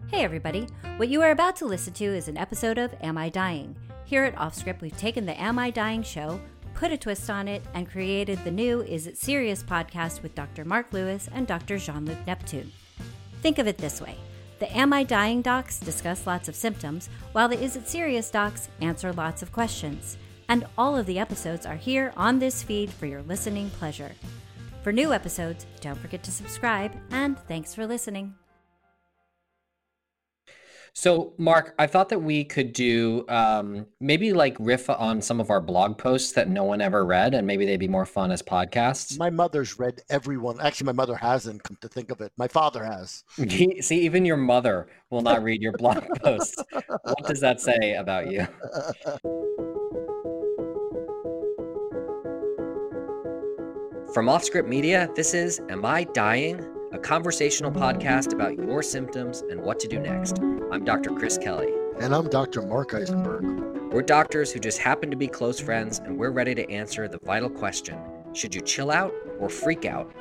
Hey everybody, what you are about to listen to is an episode of Am I Dying? Here at Offscript, we've taken the Am I Dying show, put a twist on it, and created the new Is It Serious podcast with Dr. Mark Lewis and Dr. Jean-Luc Neptune. Think of it this way. The Am I Dying docs discuss lots of symptoms, while the Is It Serious docs answer lots of questions. And all of the episodes are here on this feed for your listening pleasure. For new episodes, don't forget to subscribe, and thanks for listening. So, Mark, I thought that we could do maybe like riff on some of our blog posts that no one ever read, and maybe they'd be more fun as podcasts. My mother's read every one. Actually, my mother hasn't, come to think of it. My father has. See, even your mother will not read your blog posts. What does that say about you? From Offscript Media, this is Am I Dying? A conversational podcast about your symptoms and what to do next. I'm Dr. Chris Kelly. And I'm Dr. Mark Eisenberg. We're doctors who just happen to be close friends, and we're ready to answer the vital question: should you chill out or freak out?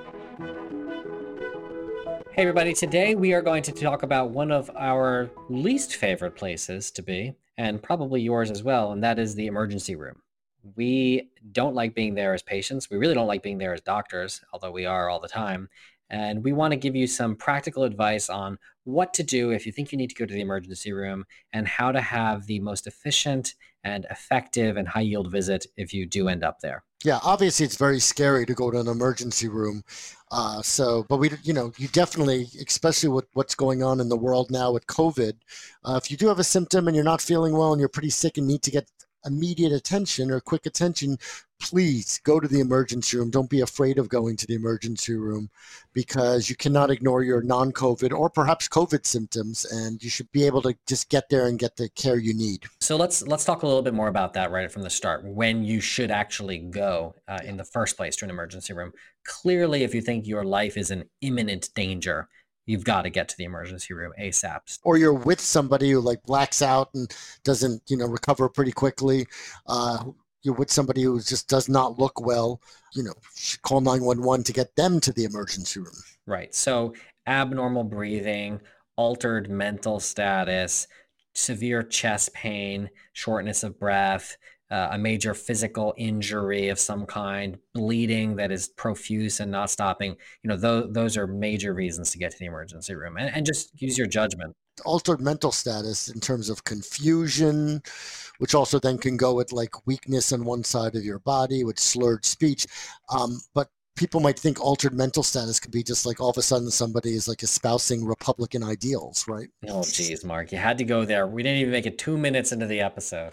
Hey everybody, today we are going to talk about one of our least favorite places to be, and probably yours as well, and that is the emergency room. We don't like being there as patients. We really don't like being there as doctors, although we are all the time. And we want to give you some practical advice on what to do if you think you need to go to the emergency room, and how to have the most efficient and effective and high yield visit if you do end up there. Yeah, obviously it's very scary to go to an emergency room. But you definitely, especially with what's going on in the world now with COVID, if you do have a symptom and you're not feeling well and you're pretty sick and need to get immediate attention or quick attention, please go to the emergency room. Don't be afraid of going to the emergency room, because you cannot ignore your non-COVID or perhaps COVID symptoms, and you should be able to just get there and get the care you need. So let's talk a little bit more about that right from the start, when you should actually go in the first place to an emergency room. Clearly, if you think your life is in imminent danger, you've got to get to the emergency room ASAP. Or you're with somebody who blacks out and doesn't, recover pretty quickly. You're with somebody who just does not look well, call 911 to get them to the emergency room. Right. So abnormal breathing, altered mental status, severe chest pain, shortness of breath, a major physical injury of some kind, bleeding that is profuse and not stopping, those are major reasons to get to the emergency room, and just use your judgment. Altered mental status in terms of confusion, which also then can go with weakness on one side of your body, with slurred speech. But people might think altered mental status could be just all of a sudden somebody is espousing Republican ideals, right? Oh, geez, Mark, you had to go there. We didn't even make it 2 minutes into the episode.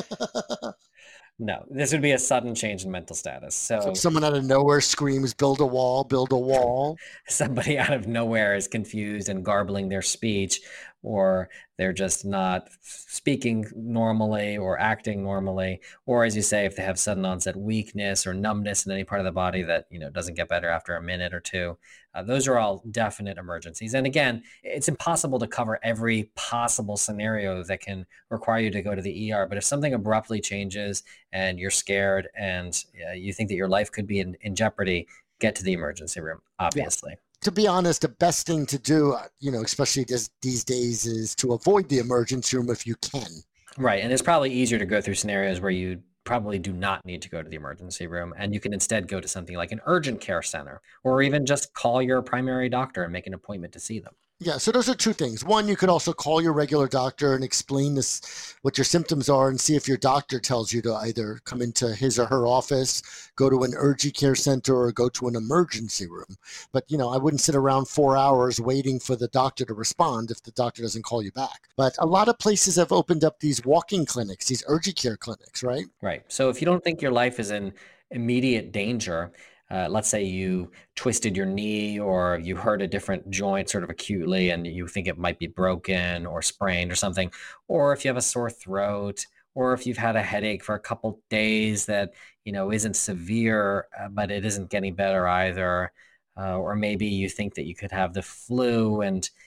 No, this would be a sudden change in mental status. So someone out of nowhere screams, build a wall, build a wall. Somebody out of nowhere is confused and garbling their speech, or they're just not speaking normally or acting normally. Or as you say, if they have sudden onset weakness or numbness in any part of the body that, doesn't get better after a minute or two. Those are all definite emergencies. And again, it's impossible to cover every possible scenario that can require you to go to the ER. But if something abruptly changes and you're scared and you think that your life could be in jeopardy, get to the emergency room, obviously. Yeah. To be honest, the best thing to do, especially these days, is to avoid the emergency room if you can. Right. And it's probably easier to go through scenarios where you probably do not need to go to the emergency room, and you can instead go to something like an urgent care center, or even just call your primary doctor and make an appointment to see them. Yeah, so those are two things. One, you could also call your regular doctor and explain what your symptoms are, and see if your doctor tells you to either come into his or her office, go to an urgent care center, or go to an emergency room. But, I wouldn't sit around 4 hours waiting for the doctor to respond if the doctor doesn't call you back. But a lot of places have opened up these walk-in clinics, these urgent care clinics, right? Right. So if you don't think your life is in immediate danger, let's say you twisted your knee, or you hurt a different joint sort of acutely and you think it might be broken or sprained or something, or if you have a sore throat, or if you've had a headache for a couple days that, isn't severe, but it isn't getting better either, or maybe you think that you could have the flu and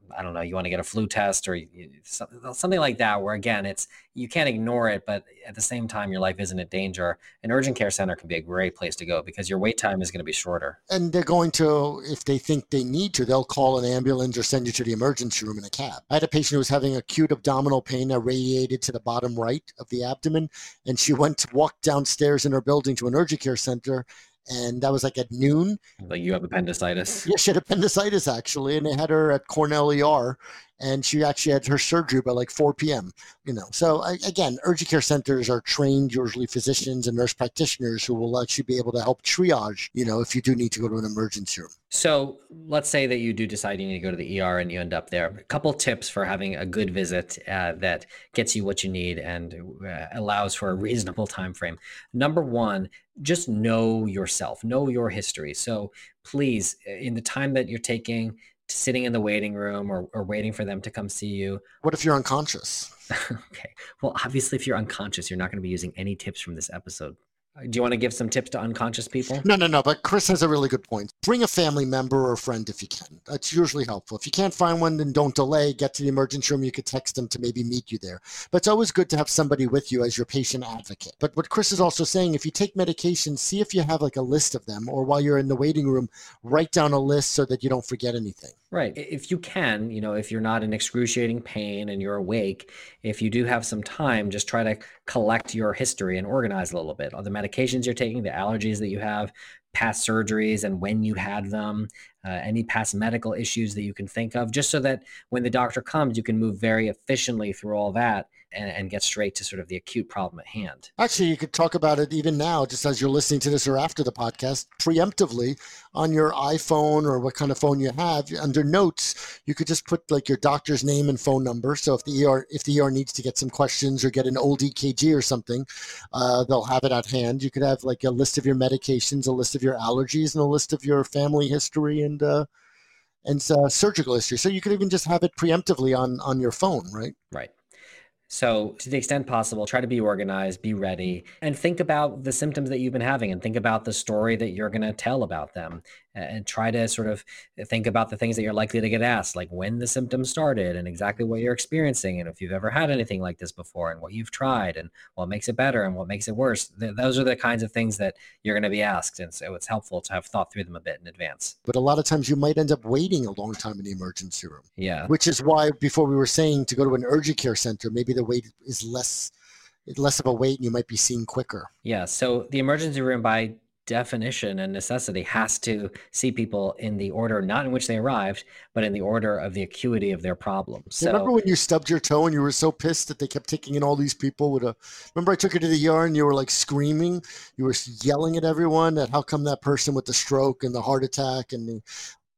I don't know, you want to get a flu test or something like that, where again, you can't ignore it, but at the same time, your life isn't in danger. An urgent care center can be a great place to go because your wait time is going to be shorter. And they're going to, if they think they need to, they'll call an ambulance or send you to the emergency room in a cab. I had a patient who was having acute abdominal pain that radiated to the bottom right of the abdomen, and she walked downstairs in her building to an urgent care center, and that was like at noon. Like, you have appendicitis? Yeah, she had appendicitis actually, and they had her at Cornell ER, and she actually had her surgery by like 4 p.m. So again, urgent care centers are trained, usually physicians and nurse practitioners who will actually be able to help triage, if you do need to go to an emergency room. So let's say that you do decide you need to go to the ER and you end up there. A couple tips for having a good visit that gets you what you need and allows for a reasonable time frame. Number one, just know yourself, know your history. So please, in the time that you're taking, sitting in the waiting room or waiting for them to come see you. What if you're unconscious? Okay. Well, obviously, if you're unconscious, you're not going to be using any tips from this episode. Do you want to give some tips to unconscious people? No. But Chris has a really good point. Bring a family member or a friend if you can. That's usually helpful. If you can't find one, then don't delay. Get to the emergency room. You could text them to maybe meet you there. But it's always good to have somebody with you as your patient advocate. But what Chris is also saying, if you take medication, see if you have like a list of them, or while you're in the waiting room, write down a list so that you don't forget anything. Right. If you can, if you're not in excruciating pain and you're awake, if you do have some time, just try to collect your history and organize a little bit. All the medications you're taking, the allergies that you have, past surgeries and when you had them, any past medical issues that you can think of, just so that when the doctor comes, you can move very efficiently through all that and get straight to sort of the acute problem at hand. Actually, you could talk about it even now, just as you're listening to this or after the podcast, preemptively on your iPhone or what kind of phone you have. Under notes, you could just put like your doctor's name and phone number. So if the ER needs to get some questions or get an old EKG or something, they'll have it at hand. You could have like a list of your medications, a list of your allergies, and a list of your family history and surgical history. So you could even just have it preemptively on your phone, right? Right. So to the extent possible, try to be organized, be ready, and think about the symptoms that you've been having and think about the story that you're going to tell about them, and try to sort of think about the things that you're likely to get asked, like when the symptoms started and exactly what you're experiencing, and if you've ever had anything like this before and what you've tried and what makes it better and what makes it worse. Those are the kinds of things that you're going to be asked. And so it's helpful to have thought through them a bit in advance. But a lot of times you might end up waiting a long time in the emergency room. Yeah. Which is why before we were saying to go to an urgent care center, maybe the wait is less of a wait and you might be seen quicker. Yeah. So the emergency room, by definition and necessity, has to see people in the order, not in which they arrived, but in the order of the acuity of their problem. So remember when you stubbed your toe and you were so pissed that they kept taking in all these people remember I took you to the ER and you were like screaming, you were yelling at everyone that how come that person with the stroke and the heart attack and the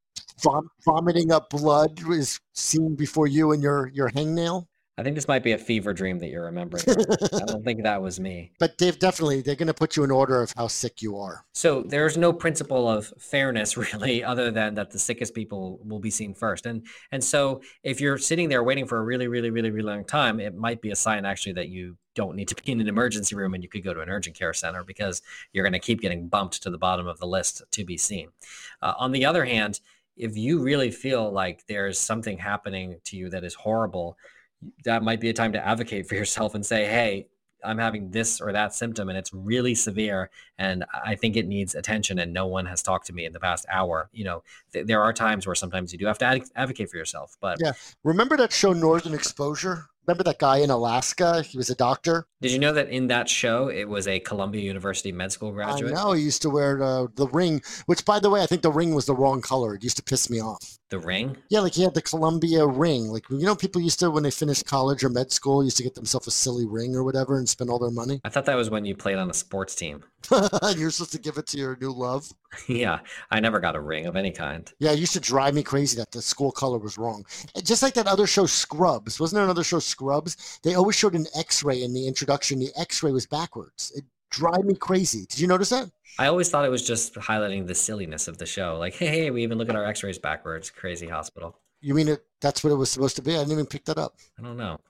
vomiting up blood was seen before you and your hangnail? I think this might be a fever dream that you're remembering. I don't think that was me. But they're going to put you in order of how sick you are. So there's no principle of fairness really, other than that the sickest people will be seen first. And so if you're sitting there waiting for a really, really, really, really long time, it might be a sign actually that you don't need to be in an emergency room and you could go to an urgent care center, because you're going to keep getting bumped to the bottom of the list to be seen. On the other hand, if you really feel like there's something happening to you that is horrible, that might be a time to advocate for yourself and say, hey, I'm having this or that symptom and it's really severe and I think it needs attention and no one has talked to me in the past hour. There are times where sometimes you do have to advocate for yourself. But yeah, remember that show Northern Exposure? Remember that guy in Alaska? He was a doctor. Did you know that in that show, it was a Columbia University med school graduate? I know. He used to wear the ring, which, by the way, I think the ring was the wrong color. It used to piss me off. The ring? Yeah, like he had the Columbia ring. Like, people used to, when they finished college or med school, used to get themselves a silly ring or whatever and spend all their money. I thought that was when you played on a sports team. And you're supposed to give it to your new love? Yeah, I never got a ring of any kind. Yeah, it used to drive me crazy that the school color was wrong. Just like that other show, Scrubs. Wasn't there another show, Scrubs? They always showed an X-ray in the introduction. The X-ray was backwards. It drive me crazy. Did you notice that? I always thought it was just highlighting the silliness of the show. Like, hey, we even look at our X-rays backwards. Crazy hospital. You mean that's what it was supposed to be? I didn't even pick that up. I don't know.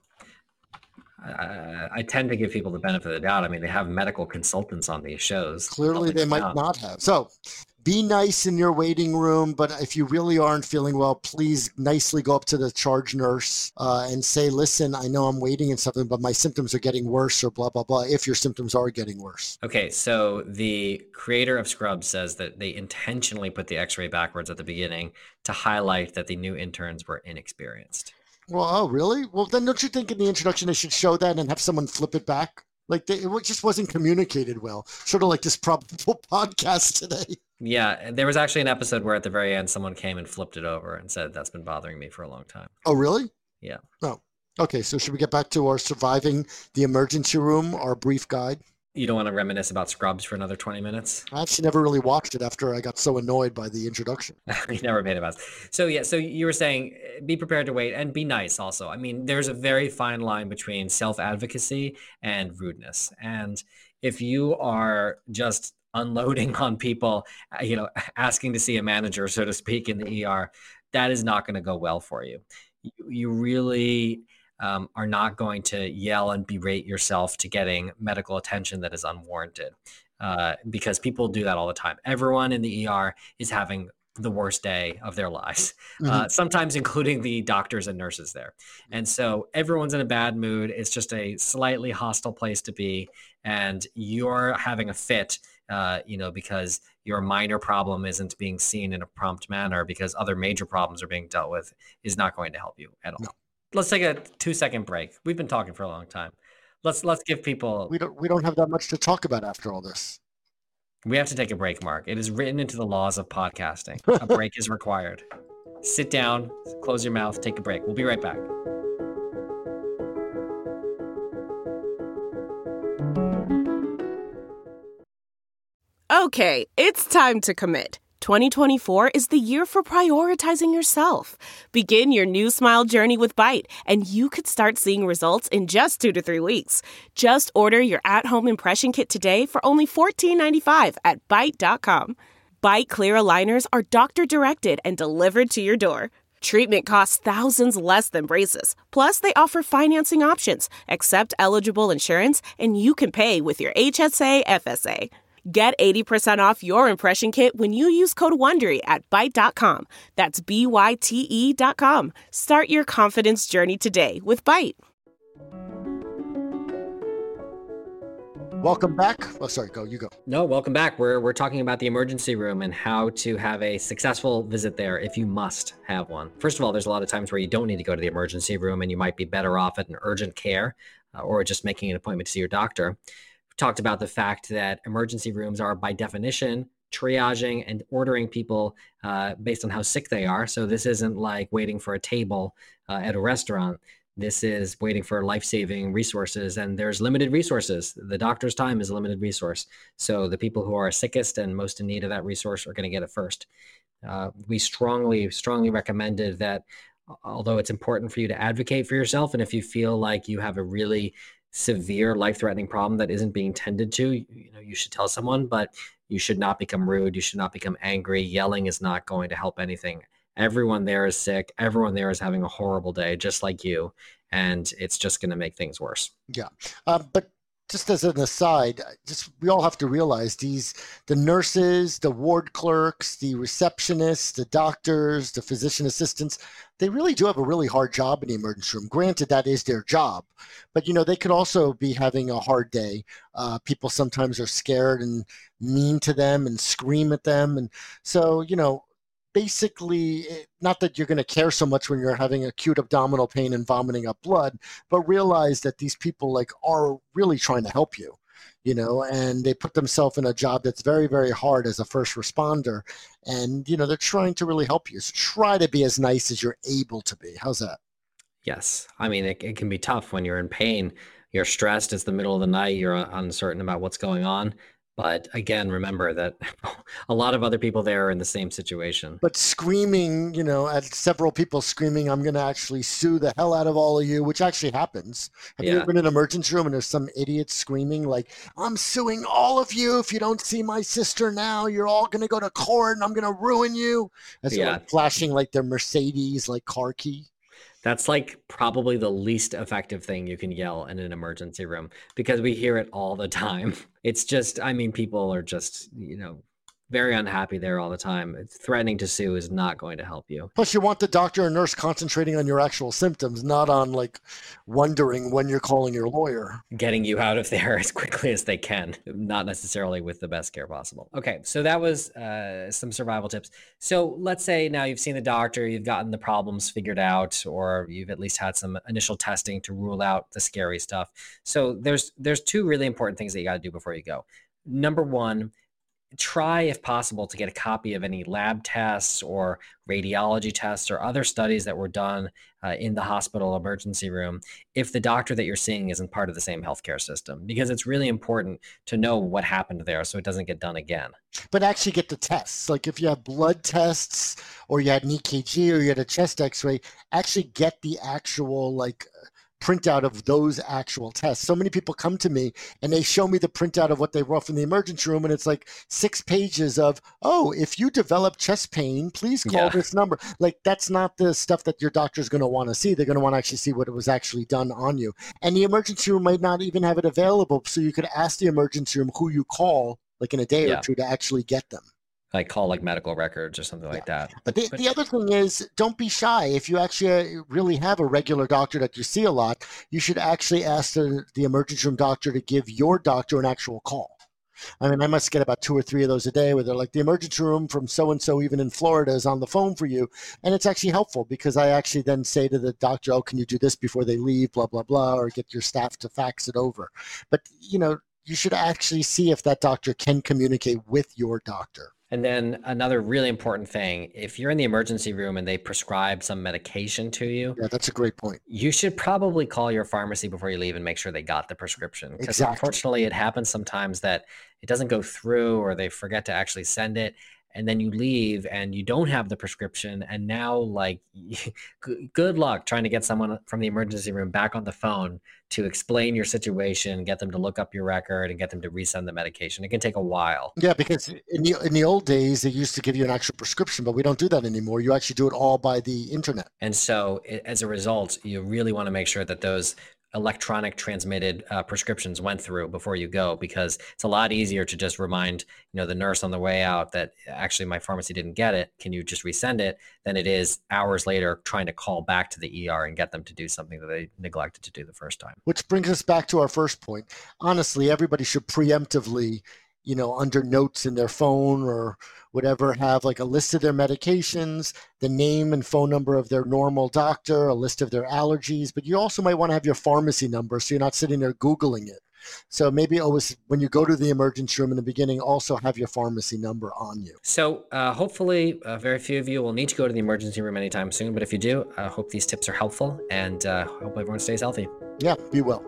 I tend to give people the benefit of the doubt. I mean, they have medical consultants on these shows. Clearly, they might not have. So Be nice in your waiting room, but if you really aren't feeling well, please nicely go up to the charge nurse and say, listen, I know I'm waiting and something, but my symptoms are getting worse or blah, blah, blah, if your symptoms are getting worse. Okay, so the creator of Scrubs says that they intentionally put the x-ray backwards at the beginning to highlight that the new interns were inexperienced. Well, oh, really? Well, then don't you think in the introduction they should show that and have someone flip it back? Like it just wasn't communicated well. Sort of like this probable podcast today. Yeah, there was actually an episode where at the very end, someone came and flipped it over and said, that's been bothering me for a long time. Oh, really? Yeah. Oh, okay. So should we get back to our surviving the emergency room, our brief guide? You don't want to reminisce about Scrubs for another 20 minutes? I actually never really watched it after I got so annoyed by the introduction. You never made about it. So yeah, so you were saying be prepared to wait and be nice also. I mean, there's a very fine line between self-advocacy and rudeness. And if you are just unloading on people, asking to see a manager, so to speak, in the ER, that is not going to go well for you. You really are not going to yell and berate yourself to getting medical attention that is unwarranted, because people do that all the time. Everyone in the ER is having the worst day of their lives, sometimes including the doctors and nurses there. And so everyone's in a bad mood. It's just a slightly hostile place to be. And you're having a fit, because your minor problem isn't being seen in a prompt manner because other major problems are being dealt with, is not going to help you at all. No. Let's take a 2-second break. We've been talking for a long time. Let's give people. We don't have that much to talk about after all this. We have to take a break, Mark. It is written into the laws of podcasting. A break is required. Sit down, close your mouth, take a break. We'll be right back. Okay, it's time to commit. 2024 is the year for prioritizing yourself. Begin your new smile journey with Byte, and you could start seeing results in just 2 to 3 weeks. Just order your at-home impression kit today for only $14.95 at Byte.com. Byte Clear aligners are doctor-directed and delivered to your door. Treatment costs thousands less than braces. Plus, they offer financing options, accept eligible insurance, and you can pay with your HSA FSA. Get 80% off your impression kit when you use code WONDERY at Byte.com. That's BYTE.com. Start your confidence journey today with Byte. Welcome back. Oh, sorry, you go. No, welcome back. We're talking about the emergency room and how to have a successful visit there if you must have one. First of all, there's a lot of times where you don't need to go to the emergency room and you might be better off at an urgent care or just making an appointment to see your doctor. Talked about the fact that emergency rooms are by definition triaging and ordering people based on how sick they are. So this isn't like waiting for a table at a restaurant. This is waiting for life-saving resources, and there's limited resources. The doctor's time is a limited resource. So the people who are sickest and most in need of that resource are going to get it first. We strongly recommended that, although it's important for you to advocate for yourself, and if you feel like you have a really severe life-threatening problem that isn't being tended to, you should tell someone, but you should not become rude. You should not become angry. Yelling is not going to help anything. Everyone there is sick. Everyone there is having a horrible day, just like you. And it's just going to make things worse. Yeah. But just as an aside, we all have to realize the nurses, the ward clerks, the receptionists, the doctors, the physician assistants, they really do have a really hard job in the emergency room. Granted, that is their job, but they could also be having a hard day. People sometimes are scared and mean to them and scream at them. And so, basically, not that you're going to care so much when you're having acute abdominal pain and vomiting up blood, but realize that these people are really trying to help you, and they put themselves in a job that's very, very hard as a first responder. And, they're trying to really help you. So try to be as nice as you're able to be. How's that? Yes. I mean, it can be tough when you're in pain. You're stressed. It's the middle of the night. You're uncertain about what's going on. But again, remember that a lot of other people there are in the same situation. But screaming, at several people screaming, I'm going to actually sue the hell out of all of you, which actually happens. Have you ever been in an emergency room and there's some idiot screaming like, I'm suing all of you. If you don't see my sister now, you're all going to go to court and I'm going to ruin you. As they're flashing their Mercedes car key. That's probably the least effective thing you can yell in an emergency room because we hear it all the time. It's just, people are just, very unhappy there all the time. Threatening to sue is not going to help you. Plus, you want the doctor or nurse concentrating on your actual symptoms, not on wondering when you're calling your lawyer. Getting you out of there as quickly as they can, not necessarily with the best care possible. Okay, so that was some survival tips. So let's say now you've seen the doctor, you've gotten the problems figured out, or you've at least had some initial testing to rule out the scary stuff. So there's two really important things that you got to do before you go. Number one, try, if possible, to get a copy of any lab tests or radiology tests or other studies that were done in the hospital emergency room if the doctor that you're seeing isn't part of the same healthcare system, because it's really important to know what happened there so it doesn't get done again. But actually get the tests. Like if you have blood tests or you had an EKG or you had a chest x-ray, actually get the actual printout of those actual tests. So many people come to me and they show me the printout of what they wrote from the emergency room, and it's 6 pages of, oh, if you develop chest pain, please call this number. That's not the stuff that your doctor's going to want to see. They're going to want to actually see what was actually done on you. And the emergency room might not even have it available, so you could ask the emergency room who you call in a day or two to actually get them. Call medical records or something like that. But the other thing is, don't be shy. If you actually really have a regular doctor that you see a lot, you should actually ask the emergency room doctor to give your doctor an actual call. I mean, I must get about 2 or 3 of those a day where they're like, the emergency room from so-and-so, even in Florida, is on the phone for you. And it's actually helpful because I actually then say to the doctor, oh, can you do this before they leave, blah, blah, blah, or get your staff to fax it over. But, you should actually see if that doctor can communicate with your doctor. And then another really important thing, if you're in the emergency room and they prescribe some medication to you. Yeah, that's a great point. You should probably call your pharmacy before you leave and make sure they got the prescription. Because unfortunately, it happens sometimes that it doesn't go through or they forget to actually send it. And then you leave and you don't have the prescription. And now, good luck trying to get someone from the emergency room back on the phone to explain your situation, get them to look up your record and get them to resend the medication. It can take a while. Yeah, because in the old days, they used to give you an actual prescription, but we don't do that anymore. You actually do it all by the internet. And so as a result, you really want to make sure that those electronic transmitted prescriptions went through before you go, because it's a lot easier to just remind the nurse on the way out that actually my pharmacy didn't get it, can you just resend it, than it is hours later trying to call back to the ER and get them to do something that they neglected to do the first time. Which brings us back to our first point. Honestly, everybody should preemptively under notes in their phone or whatever, have a list of their medications, the name and phone number of their normal doctor, a list of their allergies, but you also might want to have your pharmacy number so you're not sitting there Googling it. So maybe always, when you go to the emergency room in the beginning, also have your pharmacy number on you. So hopefully very few of you will need to go to the emergency room anytime soon, but if you do, I hope these tips are helpful and hope everyone stays healthy. Yeah, be well.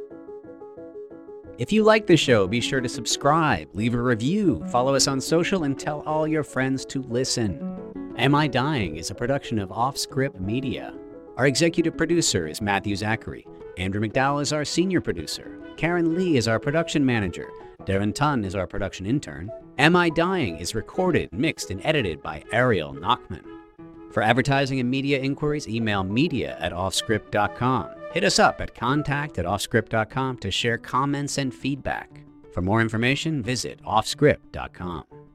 If you like the show, be sure to subscribe, leave a review, follow us on social, and tell all your friends to listen. Am I Dying is a production of Offscript Media. Our executive producer is Matthew Zachary. Andrew McDowell is our senior producer. Karen Lee is our production manager. Devin Tunn is our production intern. Am I Dying is recorded, mixed, and edited by Ariel Nachman. For advertising and media inquiries, email media@offscript.com. Hit us up at contact@offscript.com to share comments and feedback. For more information, visit offscript.com.